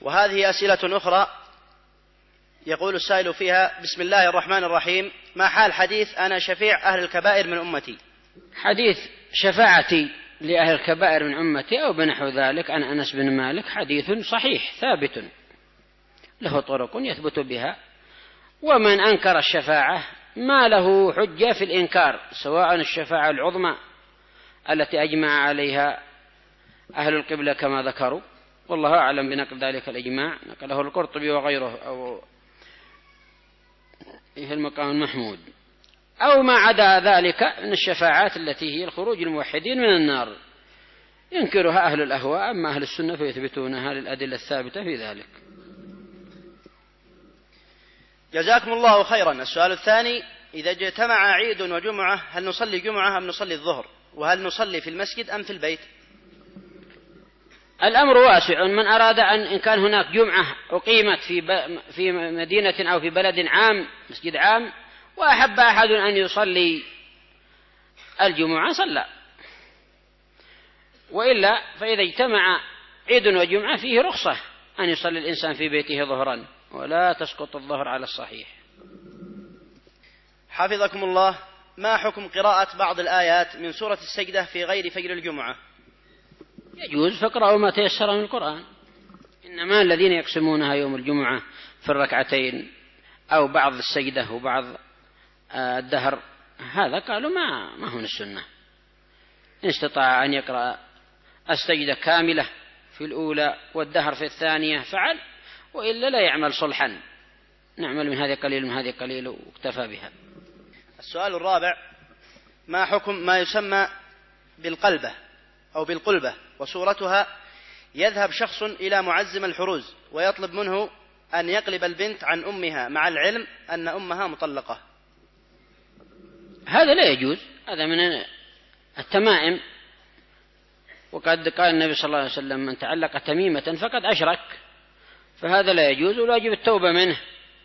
وهذه أسئلة أخرى. يقول السائل فيها: بسم الله الرحمن الرحيم، ما حال حديث أنا شفيع أهل الكبائر من أمتي؟ حديث شفاعتي لأهل الكبائر من أمتي أو بنحو ذلك عن أنس بن مالك حديث صحيح ثابت له طرق يثبت بها، ومن أنكر الشفاعة ما له حجة في الإنكار، سواء الشفاعة العظمى التي أجمع عليها أهل القبلة كما ذكروا، والله أعلم بنقل ذلك الإجماع، نقله القرطبي وغيره أو في المقام المحمود، أو ما عدا ذلك من الشفاعات التي هي الخروج الموحدين من النار ينكرها أهل الأهواء، أما أهل السنة فيثبتونها للأدلة الثابتة في ذلك. جزاكم الله خيرا. السؤال الثاني: إذا اجتمع عيد وجمعة هل نصلي جمعة أم نصلي الظهر؟ وهل نصلي في المسجد أم في البيت؟ الأمر واسع، من أراد إن كان هناك جمعة أقيمت في مدينة أو في بلد عام مسجد عام وأحب أحد أن يصلي الجمعة صلى، وإلا فإذا اجتمع عيد وجمعة فيه رخصة أن يصلي الإنسان في بيته ظهرا، ولا تسقط الظهر على الصحيح. حفظكم الله، ما حكم قراءة بعض الآيات من سورة السجدة في غير فجر الجمعة؟ يجوز، فاقرأوا ما تيسر من القرآن، إنما الذين يقسمونها يوم الجمعة في الركعتين أو بعض السجدة وبعض الدهر، هذا قالوا ما هو من السنة. إن استطاع أن يقرأ السجدة كاملة في الأولى والدهر في الثانية فعل، وإلا لا يعمل صلحا، نعمل من هذه قليل من هذه قليل واكتفى بها. السؤال الرابع: ما حكم ما يسمى بالقلبة أو بالقلبة وصورتها؟ يذهب شخص إلى معزم الحروز ويطلب منه أن يقلب البنت عن أمها مع العلم أن أمها مطلقة. هذا لا يجوز، هذا من التمائم، وقد قال النبي صلى الله عليه وسلم: من تعلق تميمة فقد أشرك، فهذا لا يجوز، والواجب التوبة منه،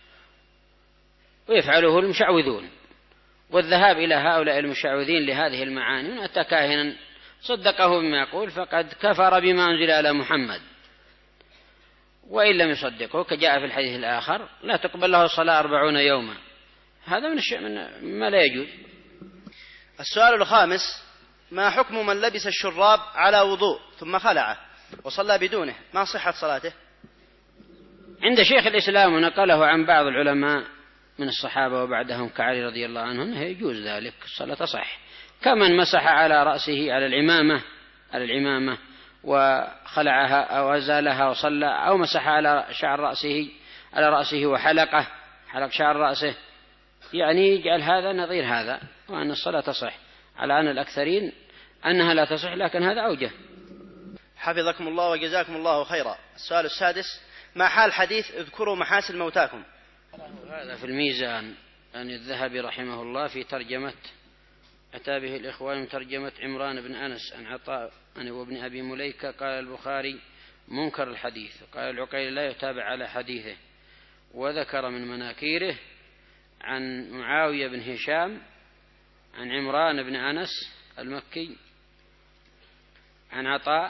ويفعله المشعوذون، والذهاب إلى هؤلاء المشعوذين لهذه المعاني من أتى كاهنا صدقه بما يقول فقد كفر بما أنزل على محمد، وإن لم يصدقه كجاء في الحديث الآخر: لا تقبل له الصلاة 40 يوما، هذا من ما لا يجوز. السؤال الخامس: ما حكم من لبس الشراب على وضوء ثم خلعه وصلى بدونه، ما صحة صلاته؟ عند شيخ الإسلام ونقله عن بعض العلماء من الصحابة وبعدهم كعلي رضي الله عنه أنه يجوز ذلك، الصلاة تصح، كمن مسح على رأسه على العمامة وخلعها أو أزالها وصلى، أو مسح على شعر رأسه وحلق شعر رأسه، يعني يجعل هذا نظير هذا، وأن الصلاة تصح، على أن الأكثرين أنها لا تصح، لكن هذا أوجه. حفظكم الله وجزاكم الله خيرا. السؤال السادس: ما حال حديث اذكروا محاسن موتاكم؟ هذا في الميزان أن الذهبي رحمه الله في ترجمة أتى به الإخوان من ترجمة عمران بن أنس عن عطاء وابن أبي مليكة، قال البخاري منكر الحديث، قال العقيل لا يتابع على حديثه، وذكر من مناكيره عن معاوية بن هشام عن عمران بن أنس المكي عن عطاء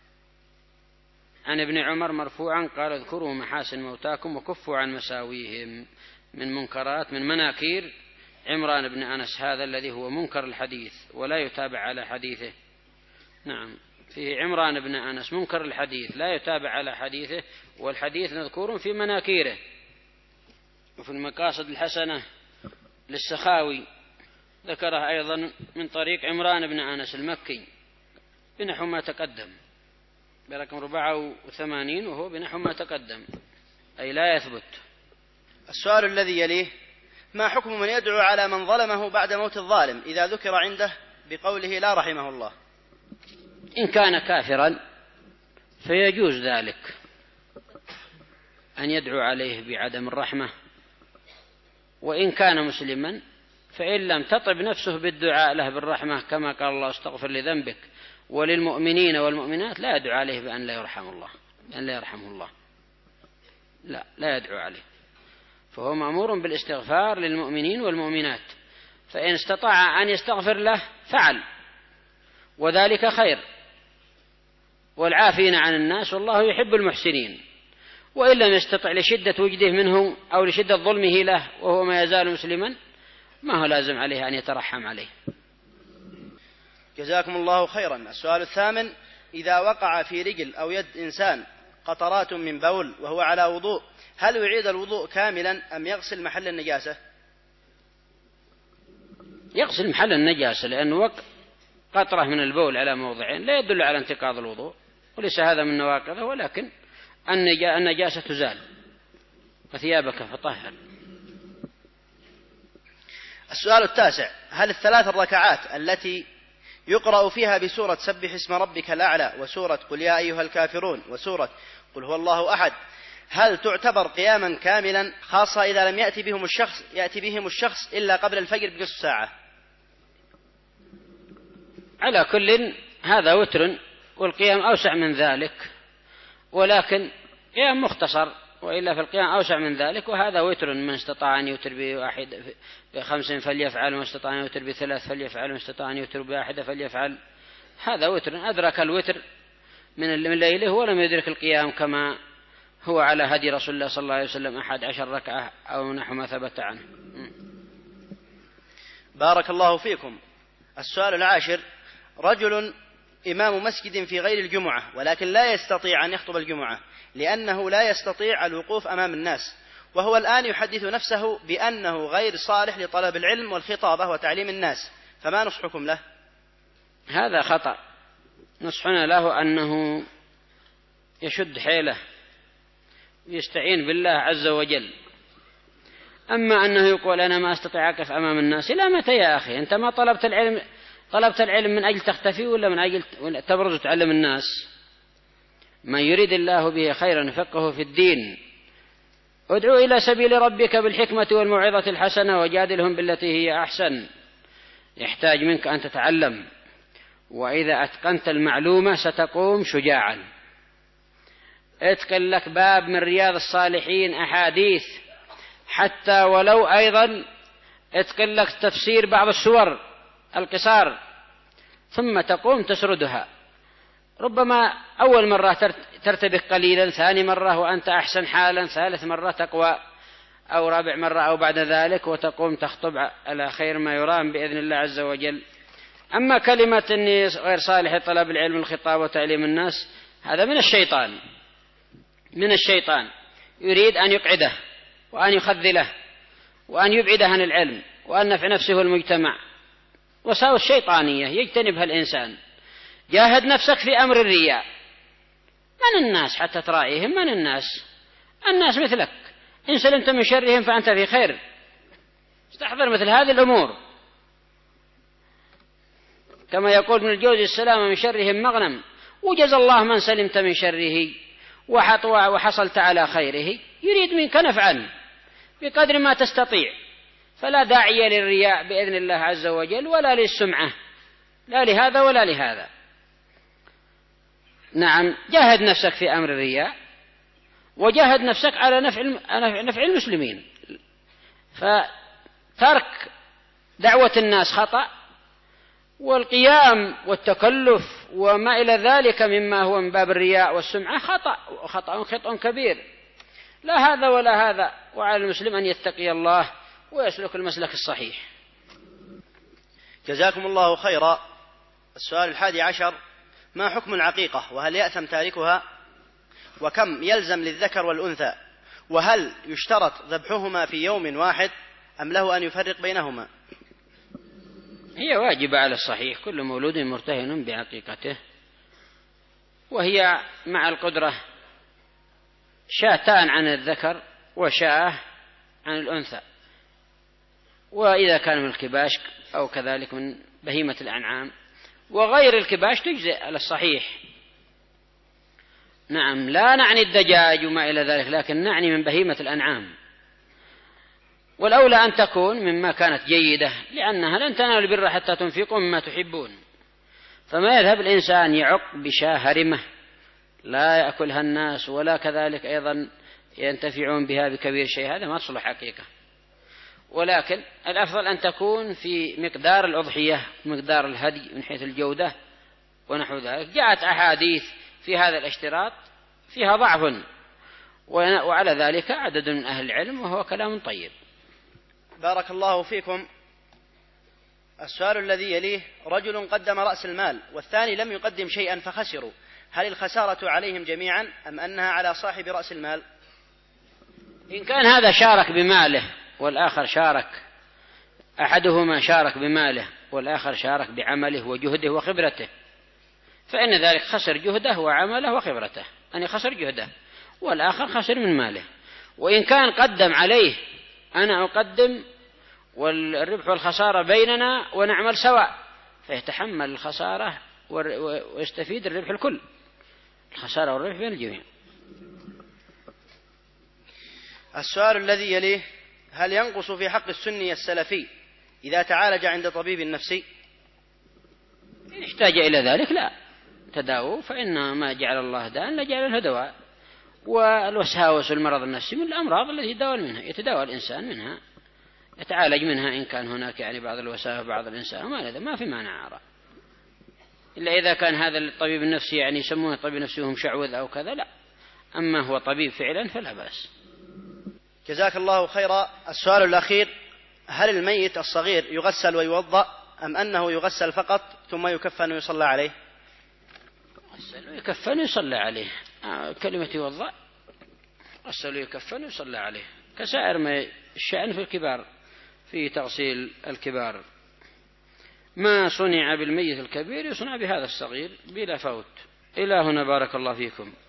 عن ابن عمر مرفوعا قال: اذكروا محاسن موتاكم وكفوا عن مساويهم، من مناكير عمران بن أنس هذا الذي هو منكر الحديث ولا يتابع على حديثه. نعم، فيه عمران بن أنس منكر الحديث لا يتابع على حديثه، والحديث مذكور في مناكيره. وفي المقاصد الحسنة للسخاوي ذكره أيضا من طريق عمران بن أنس المكي بنحو ما تقدم برقم 84، وهو بنحو ما تقدم، أي لا يثبت. السؤال الذي يليه: ما حكم من يدعو على من ظلمه بعد موت الظالم إذا ذكر عنده بقوله لا رحمه الله؟ إن كان كافرا فيجوز ذلك أن يدعو عليه بعدم الرحمة، وإن كان مسلما فإن لم تطب نفسه بالدعاء له بالرحمة كما قال الله: استغفر لذنبك وللمؤمنين والمؤمنات، لا يدعو عليه بأن لا يرحمه الله، لا يدعو عليه، فهو مأمور بالاستغفار للمؤمنين والمؤمنات، فإن استطاع أن يستغفر له فعل، وذلك خير، والعافين عن الناس والله يحب المحسنين. وإن لم يستطع لشدة وجده منه أو لشدة ظلمه له وهو ما يزال مسلما ما هو لازم عليه أن يترحم عليه. جزاكم الله خيرا. السؤال الثامن: إذا وقع في رجل أو يد إنسان قطرات من بول وهو على وضوء، هل يعيد الوضوء كاملا أم يغسل محل النجاسة؟ يغسل محل النجاسة، لأن قطرة من البول على موضعين لا يدل على انتقاض الوضوء، وليس هذا من نواقضه، ولكن النجاسة تزال. وثيابك فطهر. السؤال التاسع: هل الثلاث الركعات التي يقرأ فيها بسورة سبح اسم ربك الأعلى وسورة قل يا أيها الكافرون وسورة قل هو الله أحد هل تعتبر قياما كاملا، خاصة إذا لم يأتي بهم الشخص إلا قبل الفجر بنصف ساعة؟ على كل هذا وتر، والقيام أوسع من ذلك، ولكن قيام مختصر، وإلا في القيام أوسع من ذلك، وهذا وتر. من استطاع أن يوتر ب5 فليفعل، ومن استطاع أن يوتر ب3 فليفعل، ومن استطاع أن يوتر ب1 فليفعل. هذا وتر أدرك الوتر من ليله ولم يدرك القيام، كما هو على هدي رسول الله صلى الله عليه وسلم 11 ركعة أو نحو ما ثبت عنه. بارك الله فيكم. السؤال العاشر: رجل إمام مسجد في غير الجمعة، ولكن لا يستطيع أن يخطب الجمعة لأنه لا يستطيع الوقوف أمام الناس، وهو الآن يحدث نفسه بأنه غير صالح لطلب العلم والخطابة وتعليم الناس، فما نصحكم له؟ هذا خطأ. نصحنا له أنه يشد حيله ويستعين بالله عز وجل. أما أنه يقول أنا ما أستطيع أقف أمام الناس، لا، متى يا أخي؟ أنت ما طلبت العلم من أجل تختفي ولا من أجل تبرز وتعلم الناس؟ من يريد الله به خيرا يفقهه في الدين. ادعو إلى سبيل ربك بالحكمة والموعظة الحسنة وجادلهم بالتي هي أحسن. يحتاج منك أن تتعلم، وإذا أتقنت المعلومة ستقوم شجاعا. اتقن لك باب من رياض الصالحين أحاديث، حتى ولو أيضا اتقن لك تفسير بعض السور القصار، ثم تقوم تسردها. ربما أول مرة ترتبك قليلا، ثاني مرة وأنت أحسن حالا، ثالث مرة تقوى، أو رابع مرة أو بعد ذلك، وتقوم تخطب على خير ما يرام بإذن الله عز وجل. أما كلمة أني غير صالح لطلب العلم والخطاب وتعليم الناس، هذا من الشيطان يريد أن يقعده وأن يخذله وأن يبعده عن العلم وأن نفع نفسه المجتمع، وساوس شيطانية يجتنبها الإنسان. جاهد نفسك في أمر الرياء. من الناس حتى ترائيهم؟ من الناس مثلك، إن سلمت من شرهم فأنت في خير. استحضر مثل هذه الأمور، كما يقول ابن الجوزي: السلام من شرهم مغنم، وجزى الله من سلمت من شره وحصلت على خيره. يريد منك نفعا بقدر ما تستطيع، فلا داعي للرياء بإذن الله عز وجل، ولا للسمعة، لا لهذا ولا لهذا. نعم، جاهد نفسك في أمر الرياء، وجاهد نفسك على نفع المسلمين. فترك دعوة الناس خطأ، والقيام والتكلف وما إلى ذلك مما هو من باب الرياء والسمعة خطأ كبير. لا هذا ولا هذا. وعلى المسلم أن يتقي الله ويسلك المسلك الصحيح. جزاكم الله خيرا. السؤال 11: ما حكم العقيقة، وهل يأثم تاركها، وكم يلزم للذكر والأنثى، وهل يشترط ذبحهما في يوم واحد أم له أن يفرق بينهما؟ هي واجبة على الصحيح، كل مولود مرتهن بعقيقته، وهي مع القدرة شاتان عن الذكر وشاة عن الأنثى، وإذا كان من الكباش أو كذلك من بهيمة الأنعام، وغير الكباش تجزئ على الصحيح. نعم، لا نعني الدجاج وما إلى ذلك، لكن نعني من بهيمة الأنعام، والأولى أن تكون مما كانت جيدة، لأنها لن تنالوا البر حتى تنفقوا مما تحبون. فما يذهب الإنسان يعق بشاة هرمة لا يأكلها الناس، ولا كذلك أيضا ينتفعون بها بكبير شيء، هذا ما تصلح حقيقة. ولكن الأفضل أن تكون في مقدار الأضحية، مقدار الهدي من حيث الجودة ونحو ذلك. جاءت أحاديث في هذا الاشتراط فيها ضعف، وعلى ذلك عدد من أهل العلم، وهو كلام طيب. بارك الله فيكم. السؤال الذي يليه: رجل قدم رأس المال والثاني لم يقدم شيئا فخسروا، هل الخسارة عليهم جميعا أم أنها على صاحب رأس المال؟ إن كان هذا شارك بماله والآخر شارك، أحدهما شارك بماله والآخر شارك بعمله وجهده وخبرته، فإن ذلك خسر جهده وعمله وخبرته، أن خسر جهده، والآخر خسر من ماله. وإن كان قدم عليه: أنا أقدم والربح والخسارة بيننا ونعمل سواء، فيتحمل الخسارة ويستفيد الربح الكل، الخسارة والربح بين الجميع. السؤال الذي يليه: هل ينقص في حق السني السلفي إذا تعالج عند طبيب نفسي؟ إن احتاج إلى ذلك لا تداووا، فإن ما جعل الله داء لجعل له دواء. والوساوس والمرض النفسي من الأمراض التي يتداوى الإنسان منها، يتعالج منها إن كان هناك بعض الوساوس بعض الإنسان، ما في مانع أرى، إلا إذا كان هذا الطبيب النفسي يسمونه الطبيب النفسي وهم شعوذ أو كذا، لا. أما هو طبيب فعلا فلا بأس. جزاك الله خيرا. السؤال الأخير: هل الميت الصغير يغسل ويوضأ أم أنه يغسل فقط ثم يكفن ويصلى عليه؟ غسل ويكفن ويصلى عليه، كلمة يوضأ، غسل ويكفن ويصلى عليه، كسائر ما الشأن في الكبار في تغسيل الكبار. ما صنع بالميت الكبير يصنع بهذا الصغير بلا فوت. إلى هنا بارك الله فيكم.